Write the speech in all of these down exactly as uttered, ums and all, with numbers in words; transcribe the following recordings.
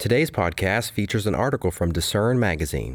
Today's podcast features an article from Discern Magazine.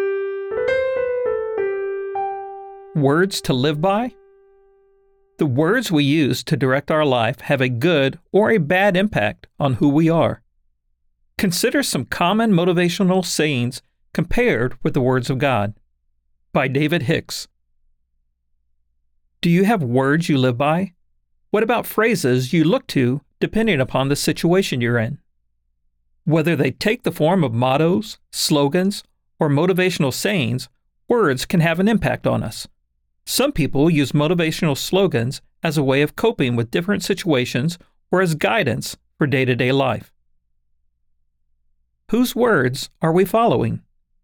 Words to live by? The words we use to direct our life have a good or a bad impact on who we are. Consider some common motivational sayings compared with the words of God. By David Hicks. Do you have words you live by? What about phrases you look to depending upon the situation you're in? Whether they take the form of mottos, slogans, or motivational sayings, words can have an impact on us. Some people use motivational slogans as a way of coping with different situations or as guidance for day-to-day life. Whose words are we following?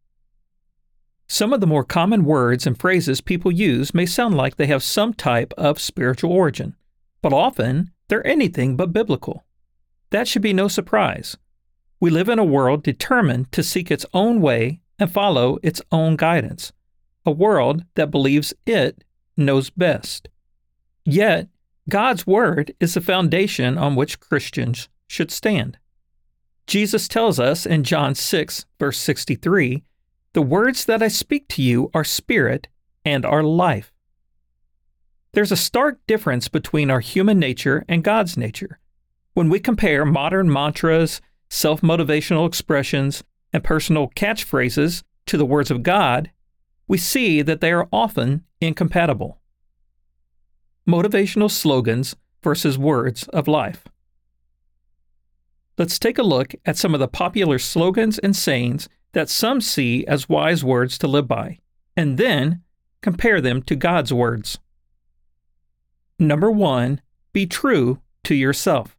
Some of the more common words and phrases people use may sound like they have some type of spiritual origin, but often they're anything but biblical. That should be no surprise. We live in a world determined to seek its own way and follow its own guidance, a world that believes it knows best. Yet, God's Word is the foundation on which Christians should stand. Jesus tells us in John six, verse sixty-three, "The words that I speak to you are spirit and are life." There's a stark difference between our human nature and God's nature. When we compare modern mantras, self-motivational expressions, and personal catchphrases to the words of God, we see that they are often incompatible. Motivational slogans versus words of life. Let's take a look at some of the popular slogans and sayings that some see as wise words to live by, and then compare them to God's words. Number one, be true to yourself.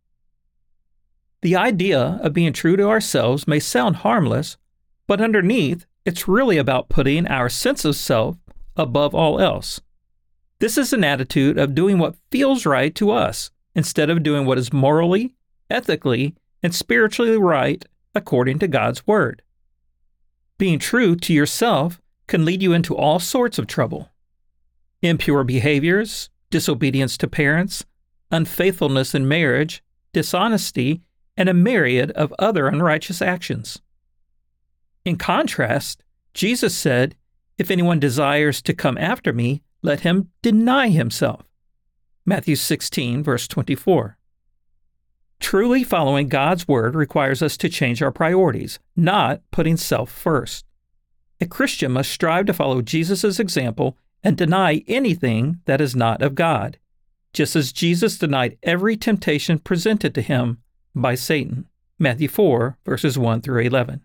The idea of being true to ourselves may sound harmless, but underneath, it's really about putting our sense of self above all else. This is an attitude of doing what feels right to us instead of doing what is morally, ethically, and spiritually right according to God's Word. Being true to yourself can lead you into all sorts of trouble. Impure behaviors, disobedience to parents, unfaithfulness in marriage, dishonesty, and a myriad of other unrighteous actions. In contrast, Jesus said, "If anyone desires to come after me, let him deny himself." Matthew sixteen, verse twenty-four. Truly following God's Word requires us to change our priorities, not putting self first. A Christian must strive to follow Jesus' example and deny anything that is not of God, just as Jesus denied every temptation presented to him by Satan. Matthew four, verses one through eleven.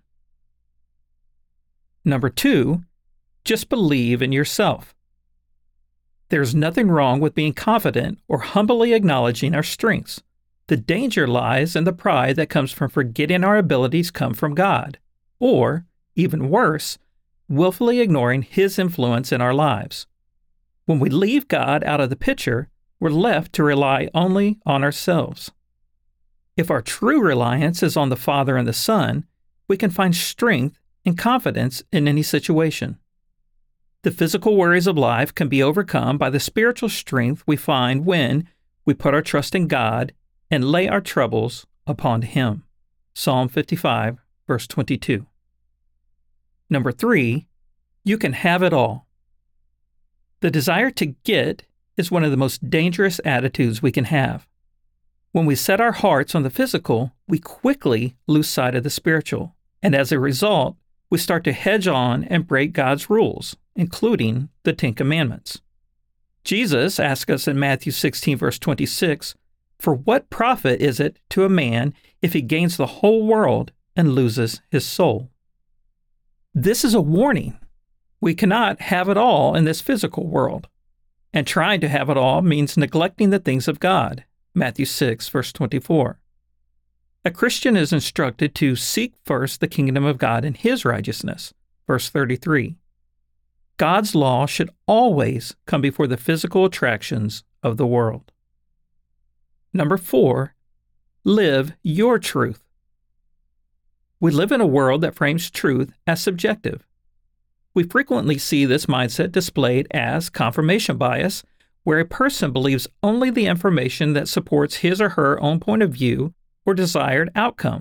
Number two, just believe in yourself. There's nothing wrong with being confident or humbly acknowledging our strengths. The danger lies in the pride that comes from forgetting our abilities come from God, or, even worse, willfully ignoring His influence in our lives. When we leave God out of the picture, we're left to rely only on ourselves. If our true reliance is on the Father and the Son, we can find strength and confidence in any situation. The physical worries of life can be overcome by the spiritual strength we find when we put our trust in God and lay our troubles upon Him. Psalm fifty-five, verse twenty-two. Number three, you can have it all. The desire to get is one of the most dangerous attitudes we can have. When we set our hearts on the physical, we quickly lose sight of the spiritual, and as a result, we start to hedge on and break God's rules, including the Ten Commandments. Jesus asks us in Matthew sixteen, verse twenty-six, "For what profit is it to a man if he gains the whole world and loses his soul?" This is a warning. We cannot have it all in this physical world, and trying to have it all means neglecting the things of God. Matthew six, verse twenty-four. A Christian is instructed to seek first the kingdom of God and His righteousness. Verse thirty-three. God's law should always come before the physical attractions of the world. Number four, live your truth. We live in a world that frames truth as subjective. We frequently see this mindset displayed as confirmation bias, where a person believes only the information that supports his or her own point of view or desired outcome,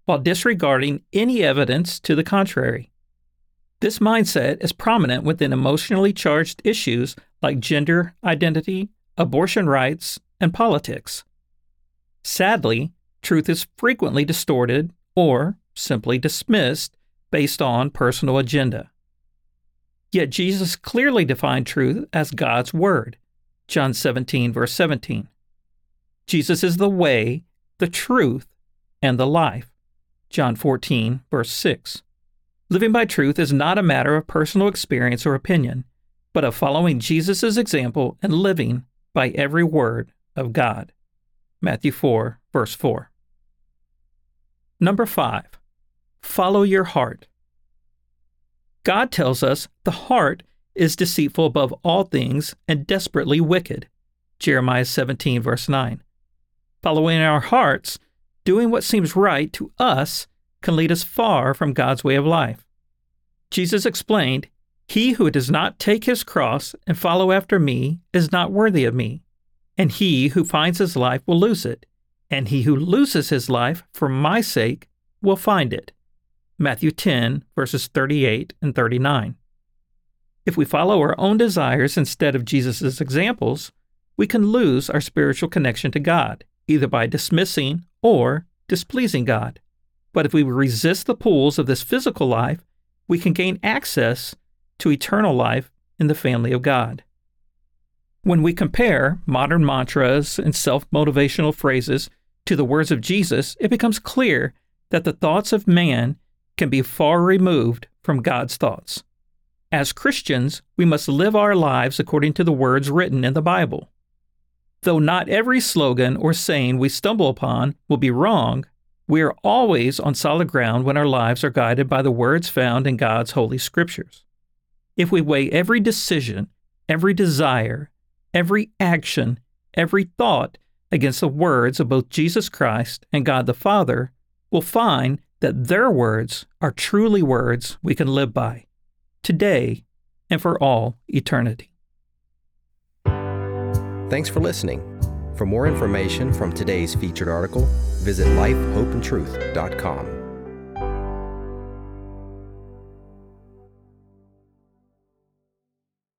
while disregarding any evidence to the contrary. This mindset is prominent within emotionally charged issues like gender identity, abortion rights, and politics. Sadly, truth is frequently distorted or simply dismissed based on personal agenda. Yet Jesus clearly defined truth as God's Word, John seventeen, verse seventeen. Jesus is the way, the truth, and the life, John fourteen, verse six. Living by truth is not a matter of personal experience or opinion, but of following Jesus' example and living by every word of God, Matthew four, verse four. Number five, follow your heart. God tells us the heart is deceitful above all things and desperately wicked, Jeremiah seventeen, verse nine. Following our hearts, doing what seems right to us, can lead us far from God's way of life. Jesus explained, "He who does not take his cross and follow after me is not worthy of me. And he who finds his life will lose it, and he who loses his life for my sake will find it." Matthew ten, verses thirty-eight and thirty-nine. If we follow our own desires instead of Jesus' examples, we can lose our spiritual connection to God, either by dismissing or displeasing God. But if we resist the pulls of this physical life, we can gain access to eternal life in the family of God. When we compare modern mantras and self-motivational phrases to the words of Jesus, it becomes clear that the thoughts of man can be far removed from God's thoughts. As Christians, we must live our lives according to the words written in the Bible. Though not every slogan or saying we stumble upon will be wrong, we are always on solid ground when our lives are guided by the words found in God's holy scriptures. If we weigh every decision, every desire, every action, every thought against the words of both Jesus Christ and God the Father, we'll find that their words are truly words we can live by, today and for all eternity. Thanks for listening. For more information from today's featured article, visit life hope and truth dot com.